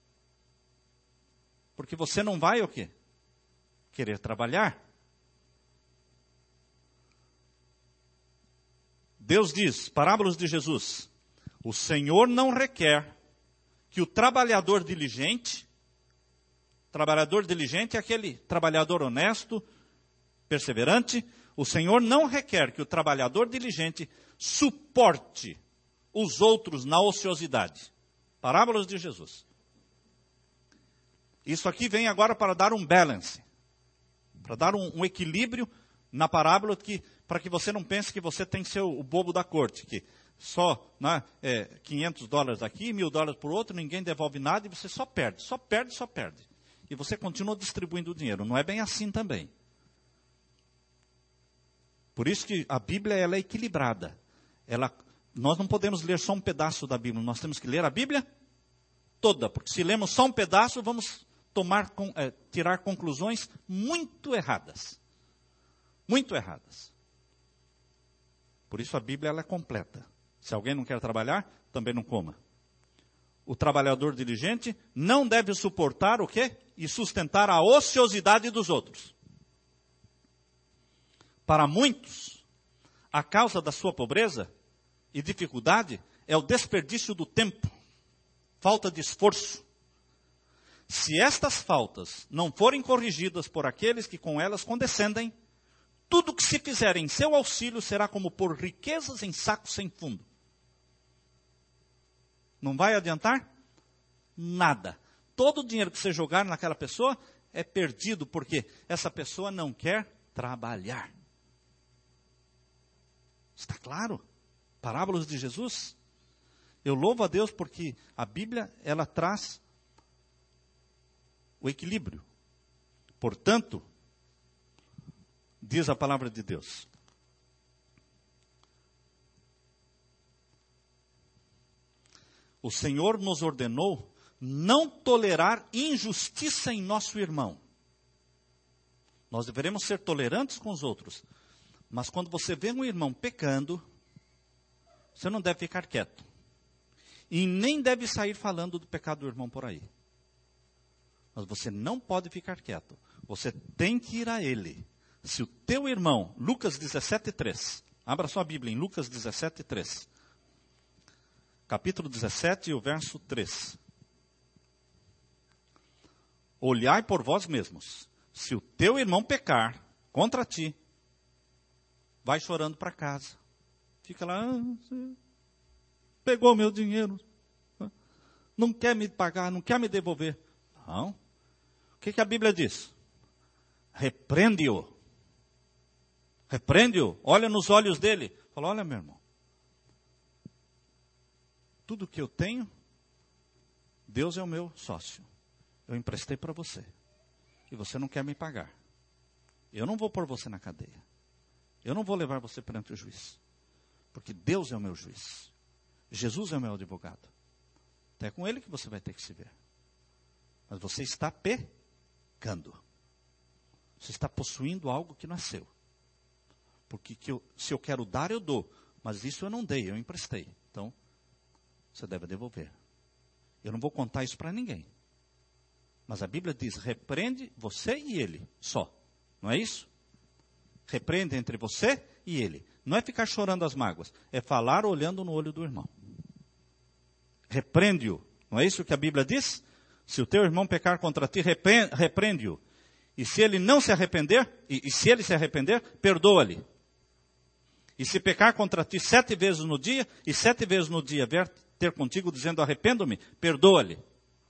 Porque você não vai o quê? Querer trabalhar. Deus diz, parábolas de Jesus, o Senhor não requer que o trabalhador diligente, trabalhador diligente é aquele trabalhador honesto, perseverante, o Senhor não requer que o trabalhador diligente suporte os outros na ociosidade. Parábolas de Jesus. Isso aqui vem agora para dar um balance, para dar um, um equilíbrio na parábola, que, para que você não pense que você tem que ser o, o bobo da corte, que só né, é, quinhentos dólares aqui, mil dólares por outro, ninguém devolve nada e você só perde, só perde, só perde. E você continua distribuindo o dinheiro. Não é bem assim também. Por isso que a Bíblia ela é equilibrada. Ela, nós não podemos ler só um pedaço da Bíblia, nós temos que ler a Bíblia toda, porque se lemos só um pedaço, vamos tomar, é, tirar conclusões muito erradas. Muito erradas. Por isso a Bíblia ela é completa. Se alguém não quer trabalhar, também não coma. O trabalhador diligente não deve suportar o quê? E sustentar a ociosidade dos outros. Para muitos, a causa da sua pobreza e dificuldade é o desperdício do tempo, falta de esforço. Se estas faltas não forem corrigidas por aqueles que com elas condescendem, tudo que se fizer em seu auxílio será como pôr riquezas em sacos sem fundo. Não vai adiantar? Nada. Todo o dinheiro que você jogar naquela pessoa é perdido, porque essa pessoa não quer trabalhar. Está claro? Parábolas de Jesus. Eu louvo a Deus porque a Bíblia, ela traz o equilíbrio. Portanto, diz a palavra de Deus, o Senhor nos ordenou não tolerar injustiça em nosso irmão. Nós deveremos ser tolerantes com os outros. Mas quando você vê um irmão pecando, você não deve ficar quieto. E nem deve sair falando do pecado do irmão por aí. Mas você não pode ficar quieto. Você tem que ir a ele. Se o teu irmão, Lucas dezessete, três, abra sua Bíblia em Lucas dezessete, três. Capítulo dezessete, o verso três. Olhai por vós mesmos, se o teu irmão pecar contra ti, vai chorando para casa. Fica lá, ah, pegou meu dinheiro, não quer me pagar, não quer me devolver. Não. O que, que a Bíblia diz? Repreende-o. Repreende-o, olha nos olhos dele. Fala, olha meu irmão, tudo que eu tenho, Deus é o meu sócio. Eu emprestei para você. E você não quer me pagar. Eu não vou pôr você na cadeia. Eu não vou levar você perante o juiz. Porque Deus é o meu juiz. Jesus é o meu advogado. Então é com ele que você vai ter que se ver. Mas você está pecando. Você está possuindo algo que não é seu. Porque que eu, se eu quero dar, eu dou. Mas isso eu não dei, eu emprestei. Então, você deve devolver. Eu não vou contar isso para ninguém. Mas a Bíblia diz, repreende você e ele, só. Não é isso? Repreende entre você e ele. Não é ficar chorando as mágoas. É falar olhando no olho do irmão. Repreende-o. Não é isso que a Bíblia diz? Se o teu irmão pecar contra ti, repreende-o. E se ele não se arrepender, e, e se ele se arrepender, perdoa-lhe. E se pecar contra ti sete vezes no dia, e sete vezes no dia vier ter contigo dizendo arrependo-me, perdoa-lhe.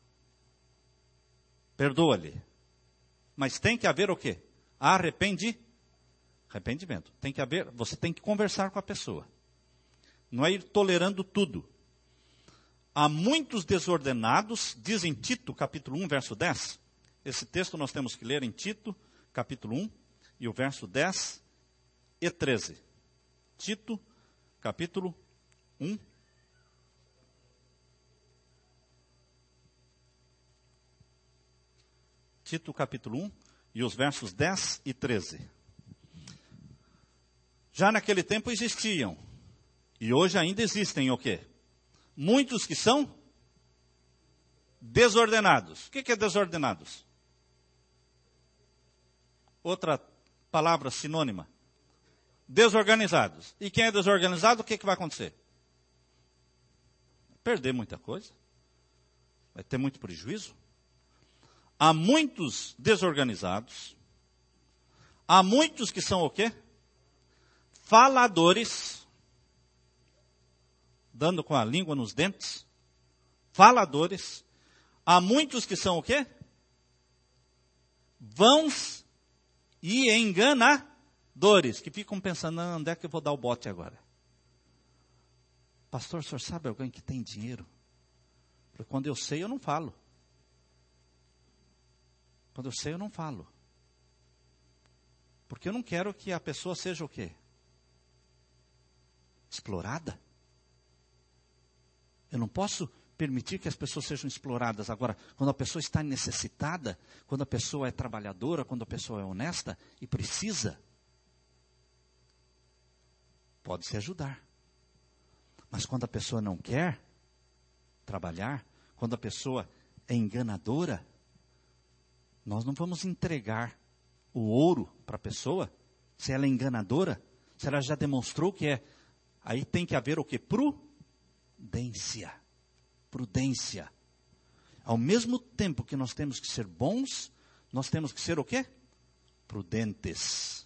Perdoa-lhe. Mas tem que haver o quê? Arrependi. Arrependimento. Tem que haver, você tem que conversar com a pessoa. Não é ir tolerando tudo. Há muitos desordenados, diz em Tito, capítulo um, verso dez. Esse texto nós temos que ler em Tito, capítulo um, e o verso dez e treze. Tito, capítulo um. Tito, capítulo um, e os versos dez e treze. Já naquele tempo existiam, e hoje ainda existem o quê? Muitos que são desordenados. O que é desordenados? Outra palavra sinônima. Desorganizados. E quem é desorganizado, o que, é que vai acontecer? Perder muita coisa. Vai ter muito prejuízo. Há muitos desorganizados. Há muitos que são o quê? Faladores. Dando com a língua nos dentes. Faladores. Há muitos que são o quê? Vãos e enganadores. Que ficam pensando, ah, onde é que eu vou dar o bote agora? Pastor, o senhor sabe alguém que tem dinheiro? Porque quando eu sei, eu não falo. Quando eu sei, eu não falo. Porque eu não quero que a pessoa seja o quê? Explorada. Eu não posso permitir que as pessoas sejam exploradas. Agora, quando a pessoa está necessitada, quando a pessoa é trabalhadora, quando a pessoa é honesta e precisa, pode-se ajudar. Mas quando a pessoa não quer trabalhar, quando a pessoa é enganadora, nós não vamos entregar o ouro para a pessoa, se ela é enganadora, se ela já demonstrou que é. Aí tem que haver o quê? Prudência. Prudência. Ao mesmo tempo que nós temos que ser bons, nós temos que ser o quê? Prudentes.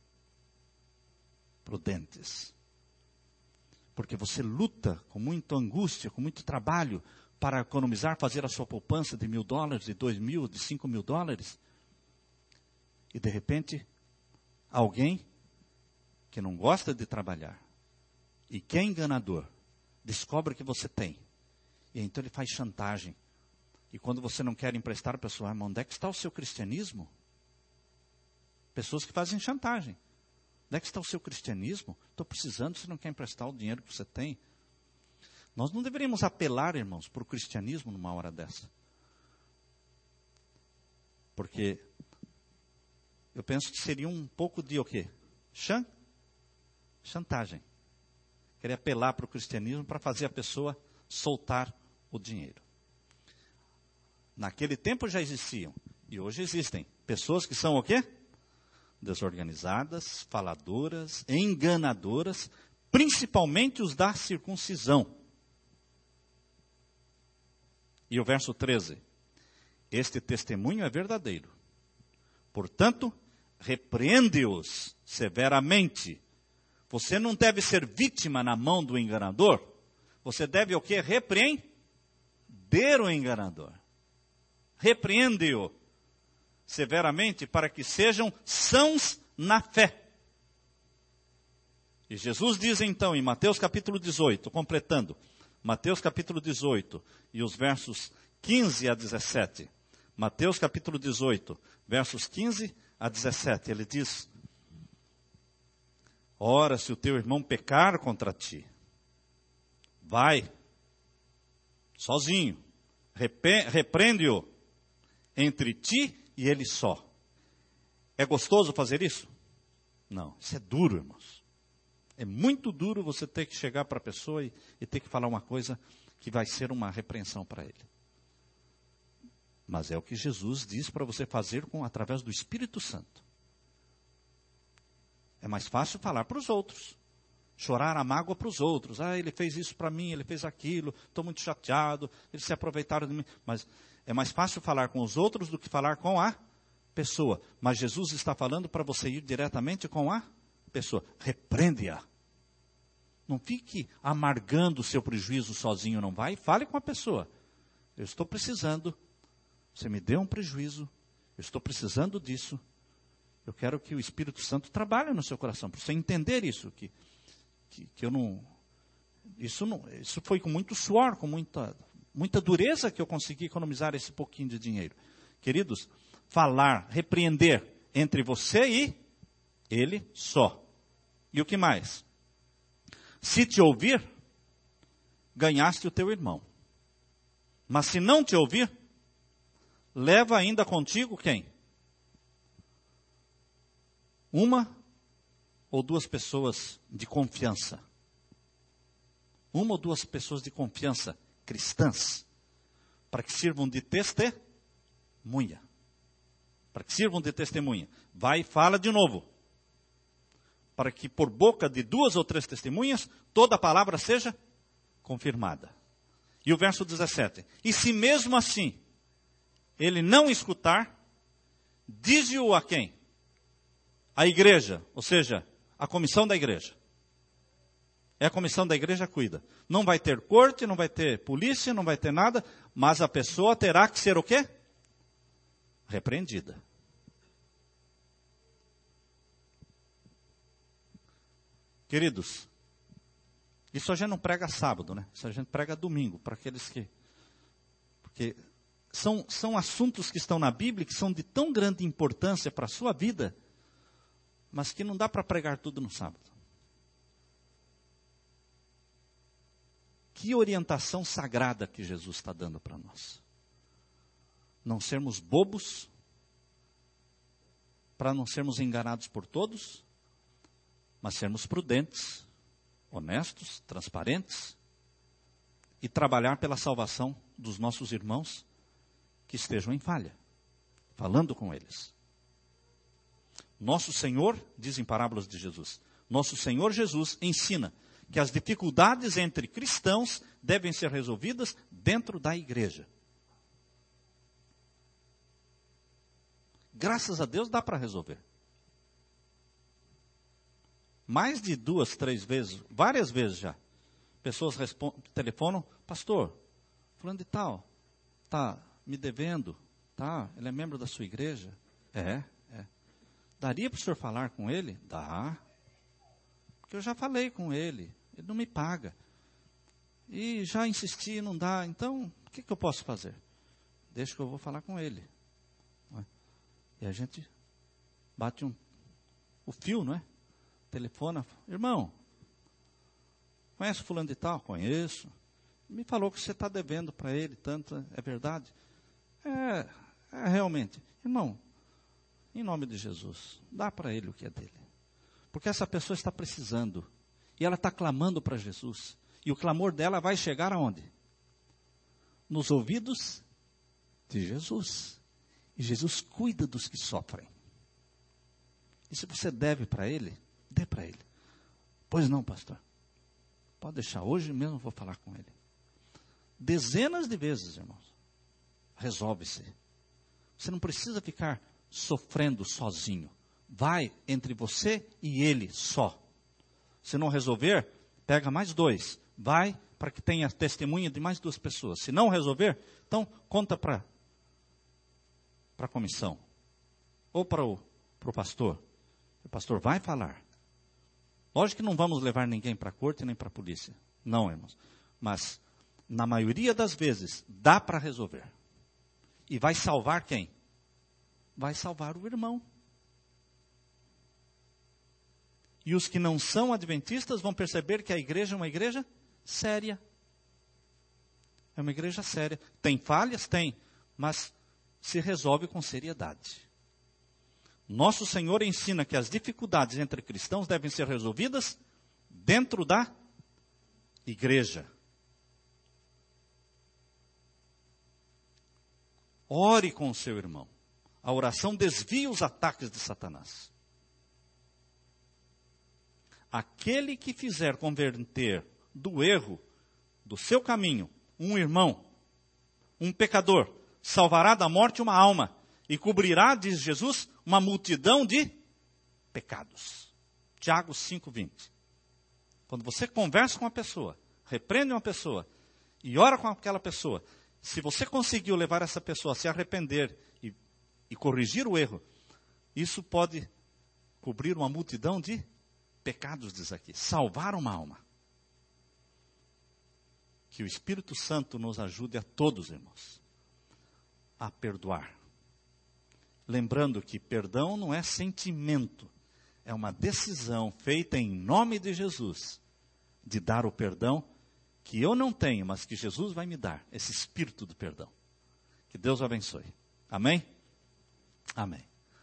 Prudentes. Porque você luta com muita angústia, com muito trabalho, para economizar, fazer a sua poupança de mil dólares, de dois mil, de cinco mil dólares. E de repente, alguém que não gosta de trabalhar e que é enganador, descobre que você tem. E então ele faz chantagem. E quando você não quer emprestar a pessoa, irmão, onde é que está o seu cristianismo? Pessoas que fazem chantagem. Onde é que está o seu cristianismo? Estou precisando, você não quer emprestar o dinheiro que você tem? Nós não deveríamos apelar, irmãos, para o cristianismo numa hora dessa. Porque eu penso que seria um pouco de o quê? Chan? Chantagem. Querer apelar para o cristianismo para fazer a pessoa soltar o dinheiro. Naquele tempo já existiam. E hoje existem pessoas que são o quê? desorganizadas, faladoras, enganadoras, principalmente os da circuncisão. E o verso treze. Este testemunho é verdadeiro. Portanto, repreende-os severamente. Você não deve ser vítima na mão do enganador. Você deve o quê? Repreender o enganador. Repreende-o severamente para que sejam sãos na fé. E Jesus diz então em Mateus capítulo dezoito, completando, Mateus capítulo dezoito e os versos quinze a dezessete. Mateus capítulo dezoito, versos quinze a dezessete, ele diz: ora, se o teu irmão pecar contra ti, vai, sozinho, repreende-o entre ti e ele só. É gostoso fazer isso? Não, isso é duro, irmãos. É muito duro você ter que chegar para a pessoa e, e ter que falar uma coisa que vai ser uma repreensão para ele. Mas é o que Jesus diz para você fazer com, através do Espírito Santo. É mais fácil falar para os outros. Chorar a mágoa para os outros. Ah, ele fez isso para mim, ele fez aquilo, estou muito chateado, eles se aproveitaram de mim. Mas é mais fácil falar com os outros do que falar com a pessoa. Mas Jesus está falando para você ir diretamente com a pessoa. Repreende-a. Não fique amargando o seu prejuízo sozinho, não vai. Fale com a pessoa. Eu estou precisando. Você me deu um prejuízo. Eu estou precisando disso. Eu quero que o Espírito Santo trabalhe no seu coração. Para você entender isso. Que, que, que eu não isso, não... isso foi com muito suor, com muita, muita dureza que eu consegui economizar esse pouquinho de dinheiro. Queridos, falar, repreender entre você e ele só. E o que mais? Se te ouvir, ganhaste o teu irmão. Mas se não te ouvir, leva ainda contigo quem? Uma ou duas pessoas de confiança. Uma ou duas pessoas de confiança cristãs, para que sirvam de testemunha. Para que sirvam de testemunha. Vai e fala de novo. Para que por boca de duas ou três testemunhas, toda a palavra seja confirmada. E o verso dezessete. E se mesmo assim, ele não escutar, dize-o a quem? A igreja, ou seja, a comissão da igreja. É a comissão da igreja que cuida. Não vai ter corte, não vai ter polícia, não vai ter nada, mas a pessoa terá que ser o quê? Repreendida. Queridos, isso a gente não prega sábado, né? Isso a gente prega domingo, para aqueles que... Porque são, são assuntos que estão na Bíblia, que são de tão grande importância para a sua vida, mas que não dá para pregar tudo no sábado. Que orientação sagrada que Jesus está dando para nós. Não sermos bobos, para não sermos enganados por todos, mas sermos prudentes, honestos, transparentes, e trabalhar pela salvação dos nossos irmãos que estejam em falha, falando com eles. Nosso Senhor, dizem parábolas de Jesus, nosso Senhor Jesus ensina que as dificuldades entre cristãos devem ser resolvidas dentro da igreja. Graças a Deus dá para resolver. Mais de duas, três vezes, várias vezes já, pessoas telefonam, pastor, fulano de tal, está me devendo, tá? Ele é membro da sua igreja? É, é. Daria para o senhor falar com ele? Dá. Porque eu já falei com ele, ele não me paga. E já insisti, não dá, então, o que, que eu posso fazer? Deixa que eu vou falar com ele. E a gente bate um, o fio, não é? Telefona, irmão, conhece o fulano de tal? Conheço. Me falou que você está devendo para ele tanto, é verdade? É, é realmente. Irmão, em nome de Jesus, dá para ele o que é dele. Porque essa pessoa está precisando. E ela está clamando para Jesus. E o clamor dela vai chegar aonde? Nos ouvidos de Jesus. E Jesus cuida dos que sofrem. E se você deve para ele, dê para ele. Pois não, pastor. Pode deixar, hoje mesmo eu vou falar com ele. Dezenas de vezes, irmãos. Resolve-se. Você não precisa ficar sofrendo sozinho. Vai entre você e ele só. Se não resolver, pega mais dois. Vai para que tenha testemunha de mais duas pessoas. Se não resolver, então conta para a comissão. Ou para o pro pastor. O pastor vai falar. Lógico que não vamos levar ninguém para a corte nem para a polícia. Não, irmãos. Mas, na maioria das vezes, dá para resolver. E vai salvar quem? Vai salvar o irmão. E os que não são adventistas vão perceber que a igreja é uma igreja séria. É uma igreja séria. Tem falhas? Tem. Mas se resolve com seriedade. Nosso Senhor ensina que as dificuldades entre cristãos devem ser resolvidas dentro da igreja. Ore com o seu irmão. A oração desvia os ataques de Satanás. Aquele que fizer converter do erro, do seu caminho, um irmão, um pecador, salvará da morte uma alma e cobrirá, diz Jesus, uma multidão de pecados. Tiago cinco, vinte. Quando você conversa com uma pessoa, repreende uma pessoa e ora com aquela pessoa, se você conseguiu levar essa pessoa a se arrepender e, e corrigir o erro, isso pode cobrir uma multidão de pecados, diz aqui. Salvar uma alma. Que o Espírito Santo nos ajude a todos, irmãos, a perdoar. Lembrando que perdão não é sentimento, é uma decisão feita em nome de Jesus, de dar o perdão que eu não tenho, mas que Jesus vai me dar, esse espírito do perdão. Que Deus o abençoe. Amém? Amém.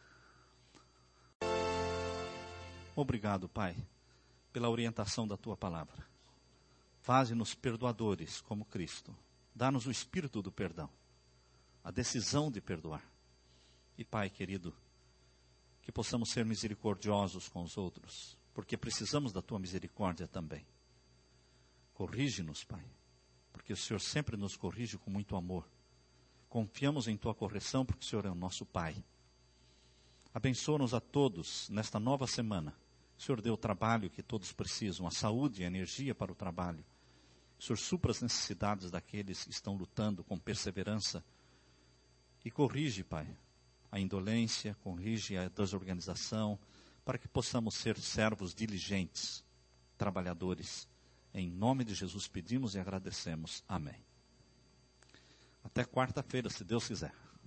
Obrigado, Pai, pela orientação da Tua palavra. Faze-nos perdoadores como Cristo. Dá-nos o espírito do perdão, a decisão de perdoar. E, Pai querido, que possamos ser misericordiosos com os outros, porque precisamos da Tua misericórdia também. Corrige-nos, Pai, porque o Senhor sempre nos corrige com muito amor. Confiamos em Tua correção, porque o Senhor é o nosso Pai. Abençoa-nos a todos nesta nova semana. O Senhor deu o trabalho que todos precisam, a saúde e a energia para o trabalho. O Senhor supra as necessidades daqueles que estão lutando com perseverança. E corrige, Pai, a indolência, corrige a desorganização, para que possamos ser servos diligentes, trabalhadores. Em nome de Jesus pedimos e agradecemos. Amém. Até quarta-feira, se Deus quiser.